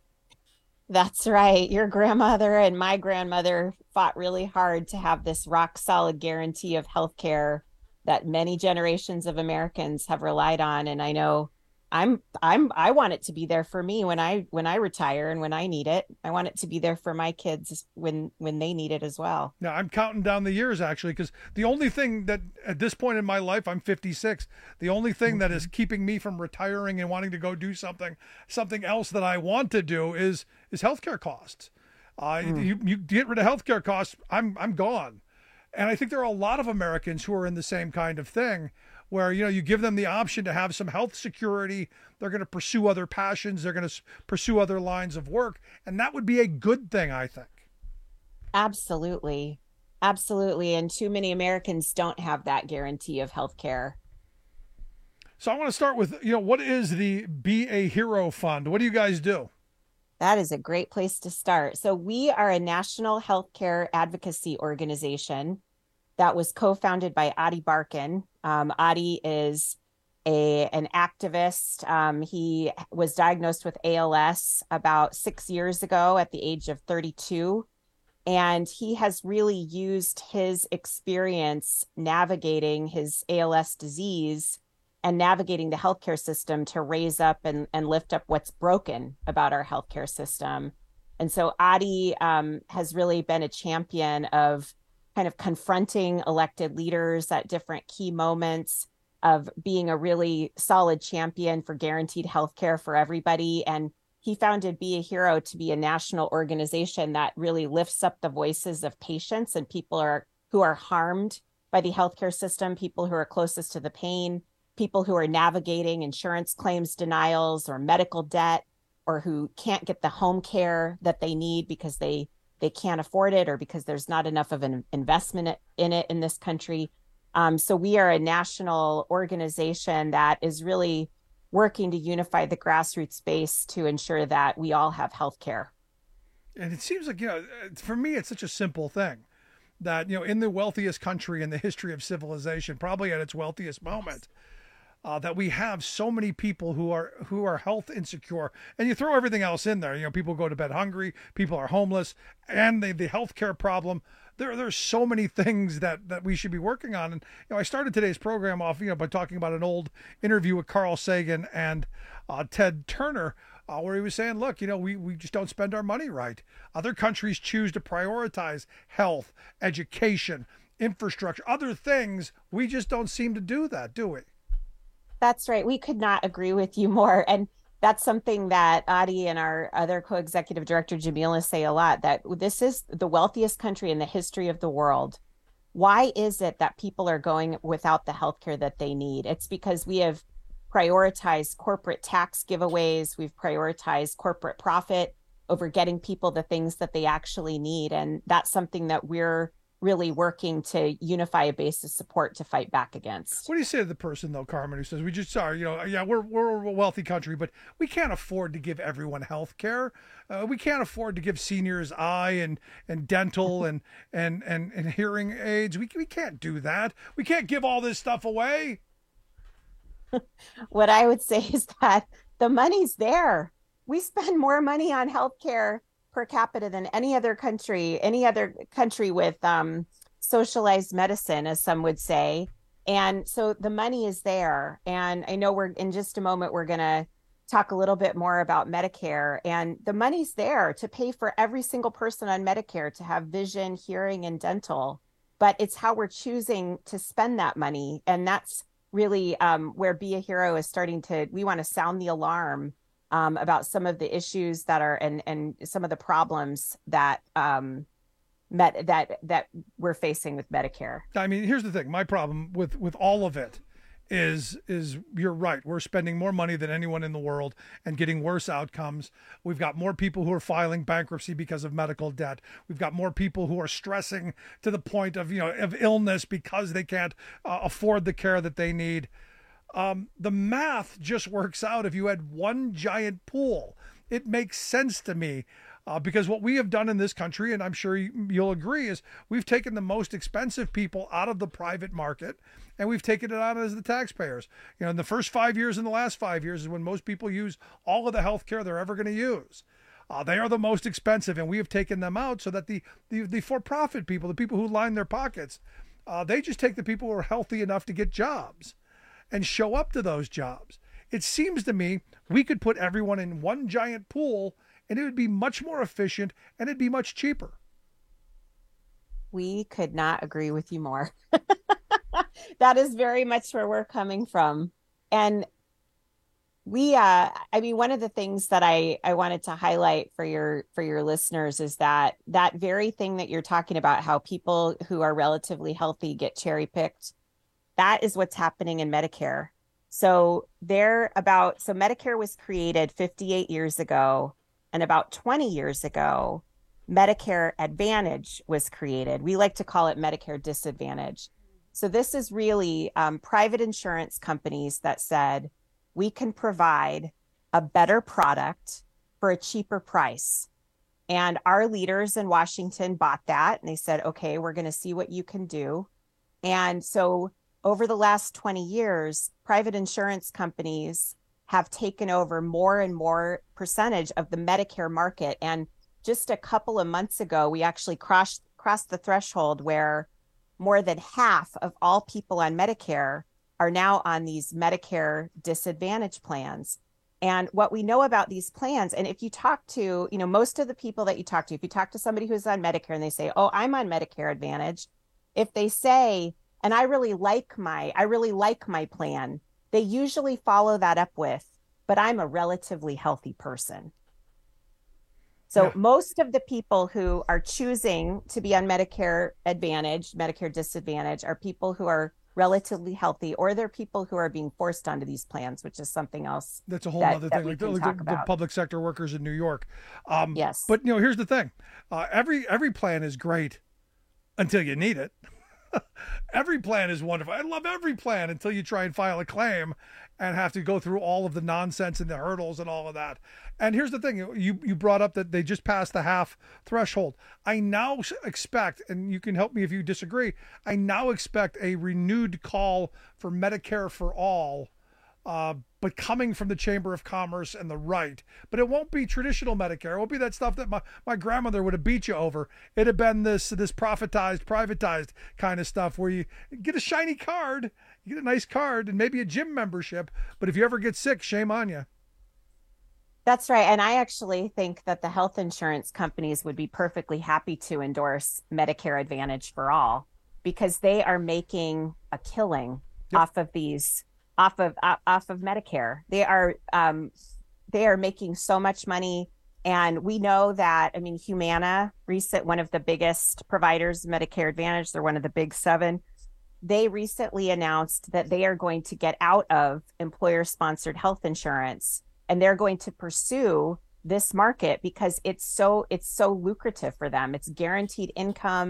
That's right. Your grandmother and my grandmother fought really hard to have this rock solid guarantee of health care that many generations of Americans have relied on. And I know I'm, I'm, I want it to be there for me when I, when I retire and when I need it. I want it to be there for my kids when, when they need it as well. Now I'm counting down the years actually, because the only thing that at this point in my life, I'm fifty-six. The only thing mm-hmm. that is keeping me from retiring and wanting to go do something, something else that I want to do is, is healthcare costs. Uh, mm. you, you get rid of healthcare costs, I'm, I'm gone. And I think there are a lot of Americans who are in the same kind of thing, where, you know, you give them the option to have some health security. They're going to pursue other passions. They're going to pursue other lines of work. And that would be a good thing, I think. Absolutely. Absolutely. And too many Americans don't have that guarantee of health care. So I want to start with, you know, what is the Be a Hero Fund? What do you guys do? That is a great place to start. So we are a national healthcare advocacy organization that was co-founded by Adi Barkan. Um, Adi is a an activist. Um, he was diagnosed with A L S about six years ago at the age of thirty-two. And he has really used his experience navigating his A L S disease and navigating the healthcare system to raise up and, and lift up what's broken about our healthcare system. And so Adi um, has really been a champion of kind of confronting elected leaders at different key moments, of being a really solid champion for guaranteed healthcare for everybody. And he founded Be a Hero to be a national organization that really lifts up the voices of patients and people are who are harmed by the healthcare system, people who are closest to the pain, people who are navigating insurance claims denials or medical debt, or who can't get the home care that they need because they they can't afford it or because there's not enough of an investment in it in this country. Um, so we are a national organization that is really working to unify the grassroots base to ensure that we all have health care. And it seems like, you know, for me, it's such a simple thing that, you know, in the wealthiest country in the history of civilization, probably at its wealthiest moment, Uh, that we have so many people who are who are health insecure, and you throw everything else in there. You know, people go to bed hungry, people are homeless, and the the healthcare problem. There there's so many things that that we should be working on. And you know, I started today's program off, you know, by talking about an old interview with Carl Sagan and uh, Ted Turner, uh, where he was saying, look, you know, we we just don't spend our money right. Other countries choose to prioritize health, education, infrastructure, other things. We just don't seem to do that, do we? That's right. We could not agree with you more. And that's something that Adi and our other co-executive director, Jamila, say a lot, that this is the wealthiest country in the history of the world. Why is it that people are going without the healthcare that they need? It's because we have prioritized corporate tax giveaways. We've prioritized corporate profit over getting people the things that they actually need. And that's something that we're really working to unify a base of support to fight back against. What do you say to the person though, Carmen, who says we just are, you know, yeah, we're we're a wealthy country, but we can't afford to give everyone health care. Uh, we can't afford to give seniors eye and and dental and and and and hearing aids. We we can't do that. We can't give all this stuff away. What I would say is that the money's there. We spend more money on healthcare per capita than any other country, any other country with um, socialized medicine, as some would say. And so the money is there. And I know we're in just a moment, we're going to talk a little bit more about Medicare, and the money's there to pay for every single person on Medicare to have vision, hearing, and dental. But it's how we're choosing to spend that money. And that's really um, where Be a Hero is starting to, we want to sound the alarm Um, about some of the issues that are and and some of the problems that um met that that we're facing with Medicare. I mean, here's the thing. My problem with with all of it is is you're right. We're spending more money than anyone in the world and getting worse outcomes. We've got more people who are filing bankruptcy because of medical debt. We've got more people who are stressing to the point of, you know, of illness because they can't uh, afford the care that they need. Um, the math just works out. If you had one giant pool, it makes sense to me uh, because what we have done in this country, and I'm sure you, you'll agree, is we've taken the most expensive people out of the private market and we've taken it out as the taxpayers. You know, in the first five years and the last five years is when most people use all of the health care they're ever going to use. Uh, they are the most expensive, and we have taken them out so that the, the, the for-profit people, the people who line their pockets, uh, they just take the people who are healthy enough to get jobs and show up to those jobs. It seems to me we could put everyone in one giant pool and it would be much more efficient and it'd be much cheaper. We could not agree with you more. That is very much where we're coming from. And we, uh, I mean, one of the things that I, I wanted to highlight for your, for your listeners is that that very thing that you're talking about, how people who are relatively healthy get cherry picked. That is what's happening in Medicare. So they're about, so Medicare was created fifty-eight years ago, and about twenty years ago, Medicare Advantage was created. We like to call it Medicare Disadvantage. So this is really um, private insurance companies that said, we can provide a better product for a cheaper price. And our leaders in Washington bought that, and they said, okay, we're going to see what you can do. And so over the last twenty years, private insurance companies have taken over more and more percentage of the Medicare market. And just a couple of months ago, we actually crossed, crossed the threshold where more than half of all people on Medicare are now on these Medicare Disadvantage plans. And what we know about these plans, and if you talk to, you know, most of the people that you talk to, if you talk to somebody who's on Medicare and they say, oh, I'm on Medicare Advantage, if they say, and I really like my, I really like my plan, they usually follow that up with, but I'm a relatively healthy person. So yeah. Most of the people who are choosing to be on Medicare Advantage, Medicare Disadvantage, are people who are relatively healthy, or they're people who are being forced onto these plans, which is something else. That's a whole that, other that thing, like, the, like the, the public sector workers in New York. Um, yes. But, you know, here's the thing. Uh, every every plan is great until you need it. Every plan is wonderful. I love every plan until you try and file a claim and have to go through all of the nonsense and the hurdles and all of that. And here's the thing. You you brought up that they just passed the half threshold. I now expect, and you can help me if you disagree, I now expect a renewed call for Medicare for all, uh, but coming from the Chamber of Commerce and the right. But it won't be traditional Medicare. It won't be that stuff that my, my grandmother would have beat you over. It'd have been this this profitized, privatized kind of stuff where you get a shiny card, you get a nice card, and maybe a gym membership. But if you ever get sick, shame on you. That's right. And I actually think that the health insurance companies would be perfectly happy to endorse Medicare Advantage for all, because they are making a killing yep. off of these off of off of Medicare. They are um, they are making so much money. And we know that, I mean, Humana, recent one of the biggest providers, Medicare Advantage, they're one of the big seven. They recently announced that they are going to get out of employer-sponsored health insurance, and they're going to pursue this market because it's so it's so lucrative for them. It's guaranteed income.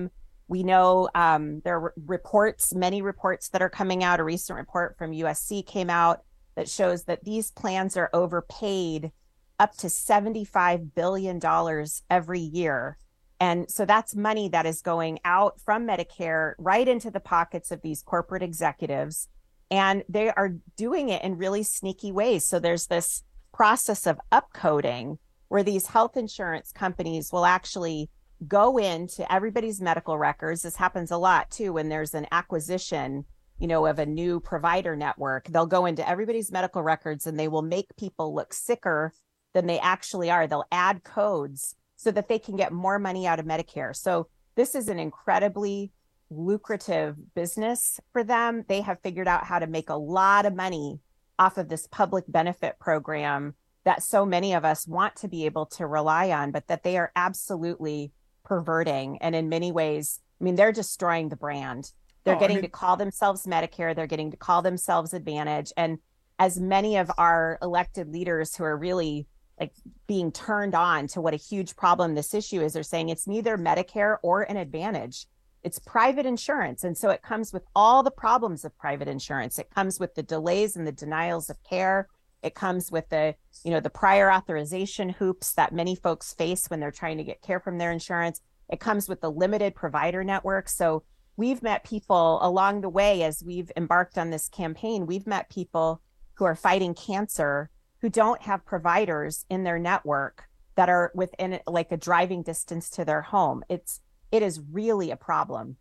We know um, there are reports, many reports that are coming out. A recent report from U S C came out that shows that these plans are overpaid up to seventy-five billion dollars every year. And so that's money that is going out from Medicare right into the pockets of these corporate executives. And they are doing it in really sneaky ways. So there's this process of upcoding where these health insurance companies will actually go into everybody's medical records. This happens a lot too when there's an acquisition, you know, of a new provider network. They'll go into everybody's medical records and they will make people look sicker than they actually are. They'll add codes so that they can get more money out of Medicare. So this is an incredibly lucrative business for them. They have figured out how to make a lot of money off of this public benefit program that so many of us want to be able to rely on, but that they are absolutely perverting. And in many ways, I mean, they're destroying the brand. They're Oh, I getting mean- to call themselves Medicare. They're getting to call themselves Advantage. And as many of our elected leaders who are really like being turned on to what a huge problem this issue is, they're saying it's neither Medicare or an Advantage. It's private insurance. And so it comes with all the problems of private insurance. It comes with the delays and the denials of care. It comes with the, you know, the prior authorization hoops that many folks face when they're trying to get care from their insurance. It comes with the limited provider network. So we've met people along the way as we've embarked on this campaign. We've met people who are fighting cancer who don't have providers in their network that are within like a driving distance to their home. It's it is really a problem.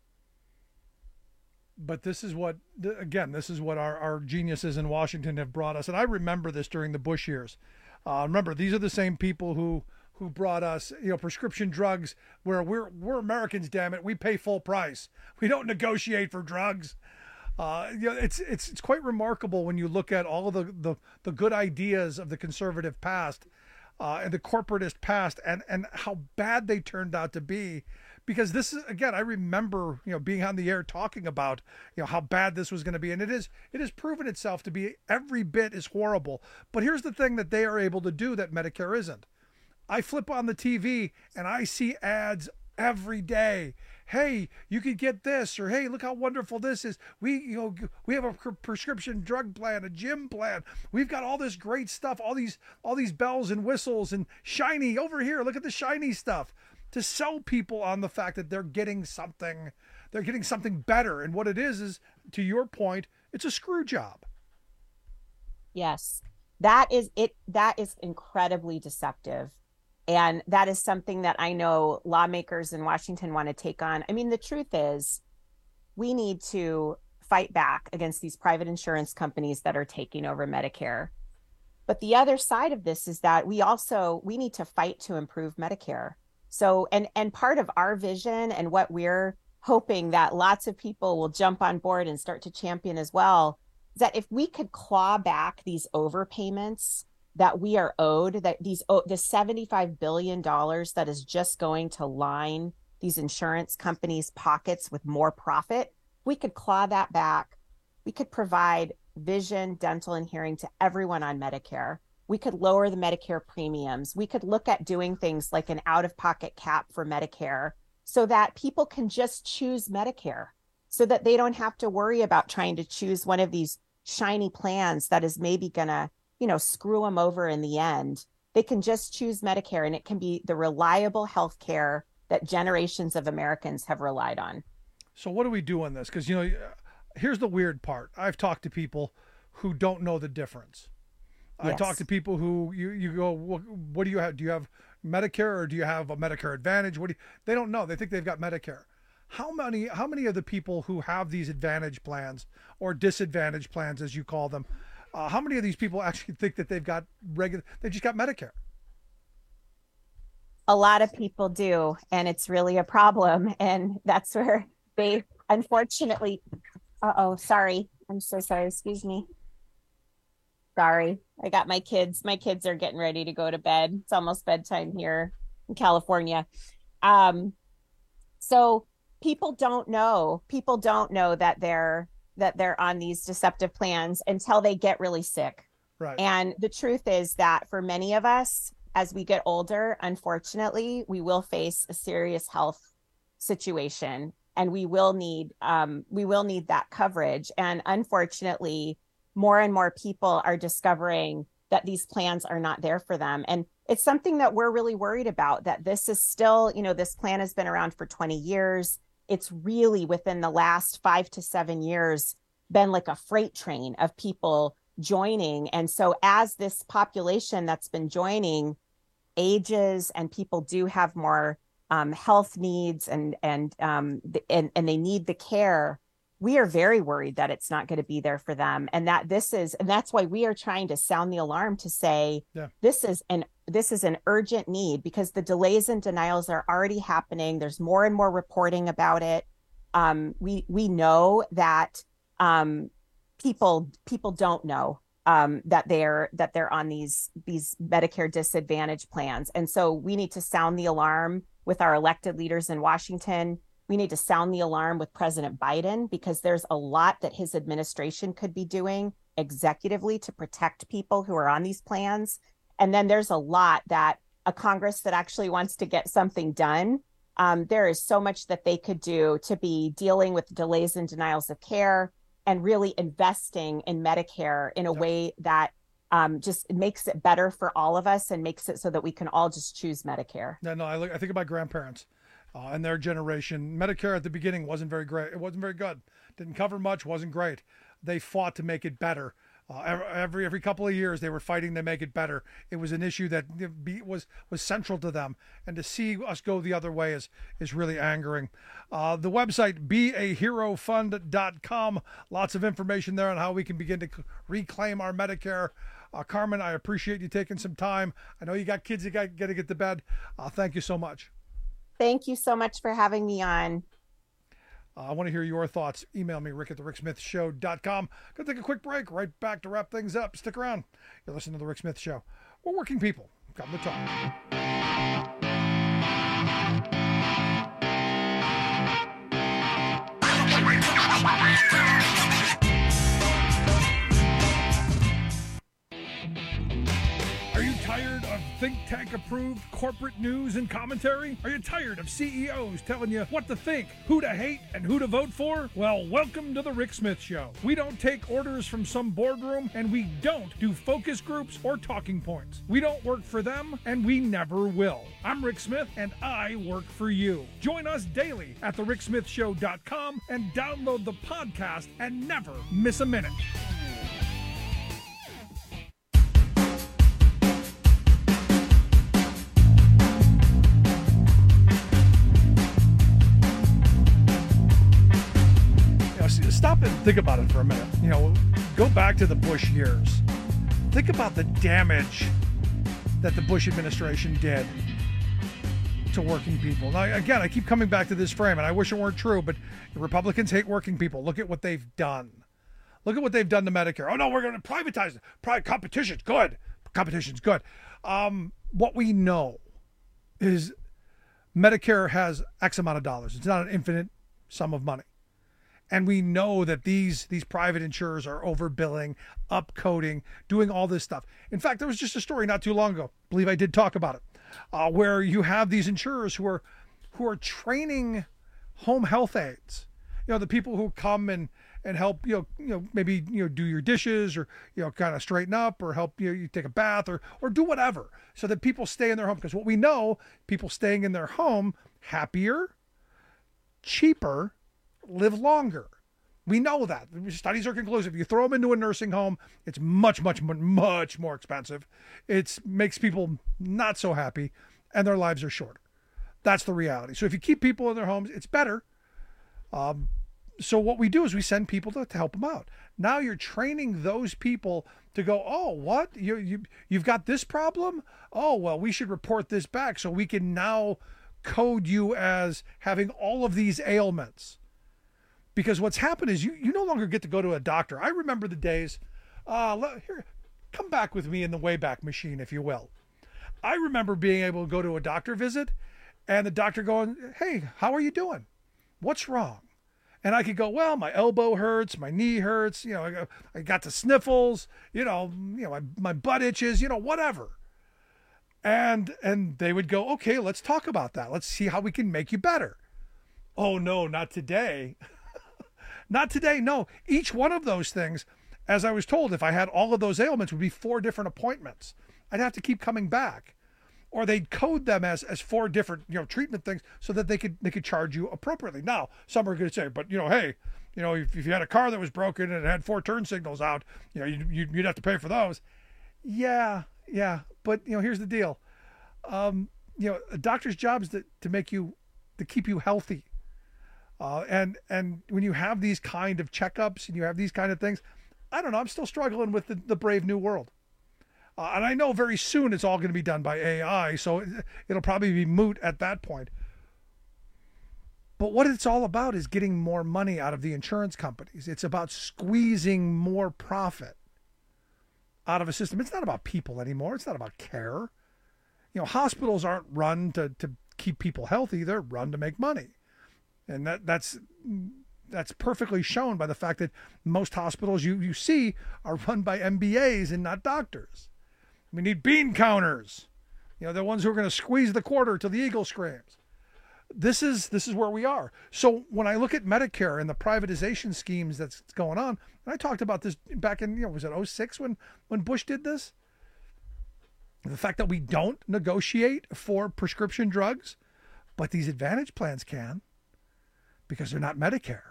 But this is what, again, this is what our, our geniuses in Washington have brought us. And I remember this during the Bush years. Uh, remember, these are the same people who who brought us, you know, prescription drugs where we're we're Americans, damn it. We pay full price. We don't negotiate for drugs. Uh, you know, it's it's it's quite remarkable when you look at all of the, the, the good ideas of the conservative past uh, and the corporatist past and, and how bad they turned out to be. Because this is, again, I remember, you know, being on the air talking about, you know, how bad this was going to be. And it is, it has proven itself to be every bit as horrible. But here's the thing that they are able to do that Medicare isn't. I flip on the T V and I see ads every day. Hey, you could get this, or hey, look how wonderful this is. We, you know, we have a prescription drug plan, a gym plan. We've got all this great stuff, all these, all these bells and whistles and shiny over here. Look at the shiny stuff, to sell people on the fact that they're getting something, they're getting something better. And what it is, is to your point, it's a screw job. Yes, that is it. That is incredibly deceptive. And that is something that I know lawmakers in Washington want to take on. I mean, the truth is we need to fight back against these private insurance companies that are taking over Medicare. But the other side of this is that we also, we need to fight to improve Medicare. So, and, and part of our vision and what we're hoping that lots of people will jump on board and start to champion as well, is that if we could claw back these overpayments that we are owed, that these oh, the seventy-five billion dollars that is just going to line these insurance companies' pockets with more profit, we could claw that back. We could provide vision, dental, and hearing to everyone on Medicare. We could lower the Medicare premiums. We could look at doing things like an out-of-pocket cap for Medicare so that people can just choose Medicare, so that they don't have to worry about trying to choose one of these shiny plans that is maybe going to, you know, screw them over in the end. They can just choose Medicare, and it can be the reliable health care that generations of Americans have relied on. So what do we do on this? Because, you know, here's the weird part. I've talked to people who don't know the difference. I Yes. talk to people who you, you go, what, what do you have? Do you have Medicare or do you have a Medicare Advantage? What do you, they don't know. They think they've got Medicare. How many, how many of the people who have these Advantage plans or disadvantage plans, as you call them, Uh, how many of these people actually think that they've got regular, they just got Medicare? A lot of people do, and it's really a problem. And that's where they, unfortunately, uh-oh, sorry. I'm so sorry. Excuse me. Sorry. I got my kids. My kids are getting ready to go to bed. It's almost bedtime here in California. Um, so people don't know. People don't know that they're that they're on these deceptive plans until they get really sick. Right. And the truth is that for many of us, as we get older, unfortunately, we will face a serious health situation, and we will need um, we will need that coverage. And unfortunately, more and more people are discovering that these plans are not there for them. And it's something that we're really worried about, that this is still, you know, this plan has been around for twenty years. It's really within the last five to seven years been like a freight train of people joining. And so as this population that's been joining ages and people do have more um, health needs and, and, um, and, and they need the care, we are very worried that it's not going to be there for them. And that this is, and that's why we are trying to sound the alarm to say, yeah. this is an, this is an urgent need, because the delays and denials are already happening. There's more and more reporting about it. Um, we, we know that um, people, people don't know um, that they're, that they're on these, these Medicare disadvantage plans. And so we need to sound the alarm with our elected leaders in Washington. We need to sound the alarm with President Biden, because there's a lot that his administration could be doing executively to protect people who are on these plans. And then there's a lot that a Congress that actually wants to get something done. Um, there is so much that they could do to be dealing with delays and denials of care and really investing in Medicare in a yeah. way that um, just makes it better for all of us and makes it so that we can all just choose Medicare. No, no, I, look, I think of my grandparents. Uh, and their generation, Medicare at the beginning wasn't very great. It wasn't very good. Didn't cover much, wasn't great. They fought to make it better. Uh, every every couple of years, they were fighting to make it better. It was an issue that was was central to them. And to see us go the other way is is really angering. Uh, the website, be a hero fund dot com. Lots of information there on how we can begin to reclaim our Medicare. Uh, Carmen, I appreciate you taking some time. I know you got kids you got, got to get to bed. Uh, thank you so much. Thank you so much for having me on. Uh, I want to hear your thoughts. Email me, rick at the rick smith show dot com. Gonna take a quick break. Right back to wrap things up. Stick around. You're listening to The Rick Smith Show. We're working people. Come to talk. Are you tired of think tank approved corporate news and commentary? Are you tired of C E Os telling you what to think, who to hate, and who to vote for? Well, welcome to the Rick Smith Show. We don't take orders from some boardroom, and we don't do focus groups or talking points. We don't work for them, and we never will. I'm Rick Smith, and I work for you. Join us daily at the rick smith show dot com and download the podcast and never miss a minute. Stop and think about it for a minute. You know, go back to the Bush years. Think about the damage that the Bush administration did to working people. Now, again, I keep coming back to this frame, and I wish it weren't true, but Republicans hate working people. Look at what they've done. Look at what they've done to Medicare. Oh, no, we're going to privatize it. Private competition's good. Competition's good. Um, what we know is Medicare has X amount of dollars. It's not an infinite sum of money. And we know that these these private insurers are overbilling, upcoding, doing all this stuff. In fact, there was just a story not too long ago, I believe I did talk about it, uh, where you have these insurers who are who are training home health aides. You know, the people who come and, and help, you know, you know, maybe, you know, do your dishes or, you know, kind of straighten up or help you, you take a bath or or do whatever so that people stay in their home. Because what we know, people staying in their home, happier, cheaper, live longer. We know that. Studies are conclusive. You throw them into a nursing home, it's much, much, much more expensive. It makes people not so happy, and their lives are shorter. That's the reality. So if you keep people in their homes, it's better. Um, so what we do is we send people to, to help them out. Now you're training those people to go, oh, what? You, you, you've got this problem? Oh, well, we should report this back so we can now code you as having all of these ailments. Because what's happened is you, you no longer get to go to a doctor. I remember the days, uh, let, here, come back with me in the Wayback Machine, if you will. I remember being able to go to a doctor visit and the doctor going, hey, how are you doing? What's wrong? And I could go, well, my elbow hurts, my knee hurts, you know, I, I got the sniffles, you know, you know, my, my butt itches, you know, whatever. And and they would go, okay, let's talk about that. Let's see how we can make you better. Oh, no, not today. Not today, no. Each one of those things, as I was told, if I had all of those ailments, would be four different appointments. I'd have to keep coming back. Or they'd code them as, as four different, you know, treatment things so that they could they could charge you appropriately. Now, some are going to say, but, you know, hey, you know, if, if you had a car that was broken and it had four turn signals out, you know, you'd, you'd have to pay for those. Yeah, yeah. But, you know, here's the deal. Um, you know, a doctor's job is to, to make you, to keep you healthy. Uh, and and when you have these kind of checkups and you have these kind of things, I don't know, I'm still struggling with the, the brave new world. Uh, and I know very soon it's all going to be done by A I, so it, it'll probably be moot at that point. But what it's all about is getting more money out of the insurance companies. It's about squeezing more profit out of a system. It's not about people anymore. It's not about care. You know, hospitals aren't run to, to keep people healthy. They're run to make money. And that that's that's perfectly shown by the fact that most hospitals you, you see are run by M B As and not doctors. We need bean counters. You know, the ones who are going to squeeze the quarter till the eagle screams. This is this is where we are. So when I look at Medicare and the privatization schemes that's going on, and I talked about this back in, you know, was it oh six when, when Bush did this? The fact that we don't negotiate for prescription drugs, but these Advantage plans can, because they're not Medicare.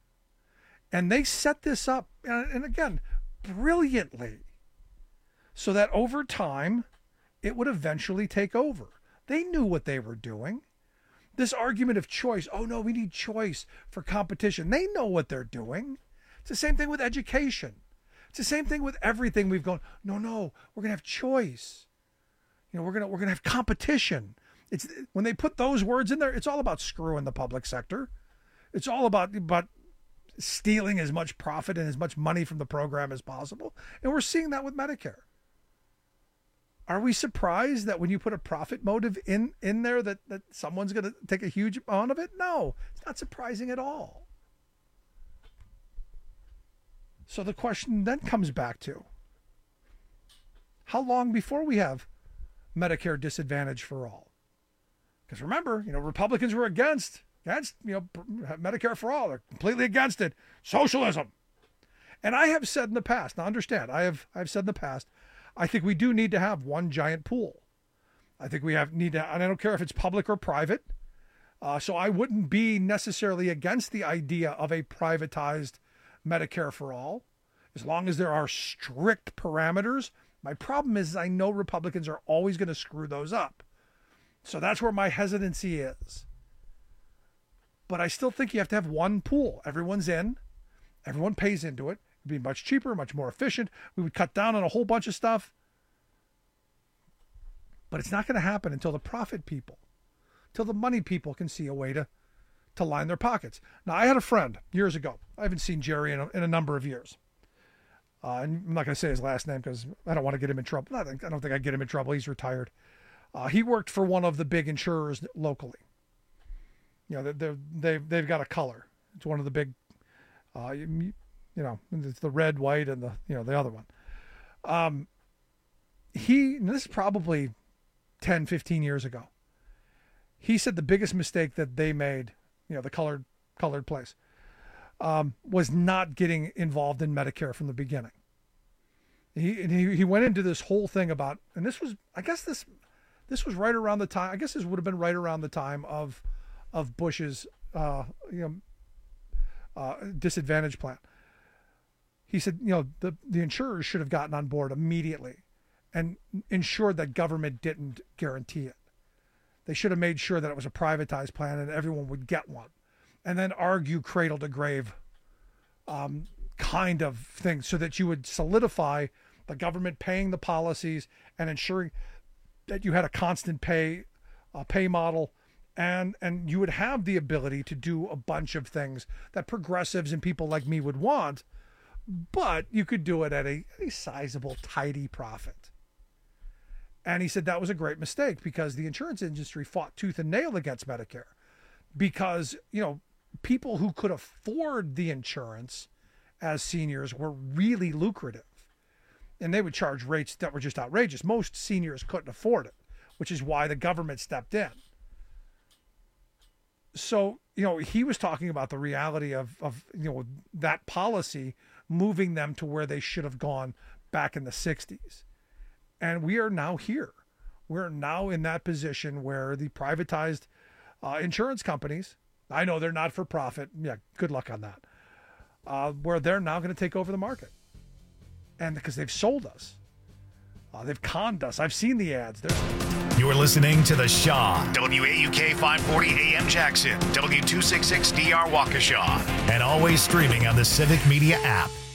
And they set this up, and again, brilliantly, so that over time, it would eventually take over. They knew what they were doing. This argument of choice, oh no, we need choice for competition. They know what they're doing. It's the same thing with education. It's the same thing with everything. We've gone, no, no, we're going to have choice. You know, we're going to, we're going to have competition. It's when they put those words in there, it's all about screwing the public sector. It's all about, about stealing as much profit and as much money from the program as possible. And we're seeing that with Medicare. Are we surprised that when you put a profit motive in, in there that, that someone's going to take a huge amount of it? No, it's not surprising at all. So the question then comes back to, how long before we have Medicare disadvantage for all? Because remember, you know, Republicans were against Against, you know, Medicare for all. They're completely against it. Socialism. And I have said in the past, now understand, I have I've said in the past, I think we do need to have one giant pool. I think we have need to, and I don't care if it's public or private. Uh, so I wouldn't be necessarily against the idea of a privatized Medicare for all, as long as there are strict parameters. My problem is I know Republicans are always going to screw those up. So that's where my hesitancy is. But I still think you have to have one pool. Everyone's in. Everyone pays into it. It'd be much cheaper, much more efficient. We would cut down on a whole bunch of stuff. But it's not going to happen until the profit people, till the money people can see a way to, to line their pockets. Now, I had a friend years ago. I haven't seen Jerry in a, in a number of years. Uh, and I'm not going to say his last name because I don't want to get him in trouble. I don't think I'd get him in trouble. He's retired. Uh, he worked for one of the big insurers locally. You know, they've, they've, they've got a color. It's one of the big, uh, you, you know, it's the red, white, and the, you know, the other one. Um, he, and this is probably ten, fifteen years ago. He said the biggest mistake that they made, you know, the colored, colored place, um, was not getting involved in Medicare from the beginning. He, and he, he went into this whole thing about, and this was, I guess this, this was right around the time, I guess this would have been right around the time of, of Bush's uh, you know, uh, disadvantage plan. He said, you know, the, the insurers should have gotten on board immediately and ensured that government didn't guarantee it. They should have made sure that it was a privatized plan and everyone would get one. And then argue cradle to grave um, kind of thing so that you would solidify the government paying the policies and ensuring that you had a constant pay uh, pay model. And and you would have the ability to do a bunch of things that progressives and people like me would want, but you could do it at a, a sizable, tidy profit. And he said that was a great mistake because the insurance industry fought tooth and nail against Medicare because, you know, people who could afford the insurance as seniors were really lucrative. And they would charge rates that were just outrageous. Most seniors couldn't afford it, which is why the government stepped in. so, you know, he was talking about the reality of, of, you know, that policy moving them to where they should have gone back in the sixties. And we are now here. We're now in that position where the privatized uh, insurance companies, I know they're not for profit. Yeah, good luck on that. Uh, where they're now going to take over the market. And because they've sold us. Uh, they've conned us. I've seen the ads. They're... You're listening to The Shaw. W A U K five forty A M Jackson. W two sixty-six D R Waukesha. And always streaming on the Civic Media app.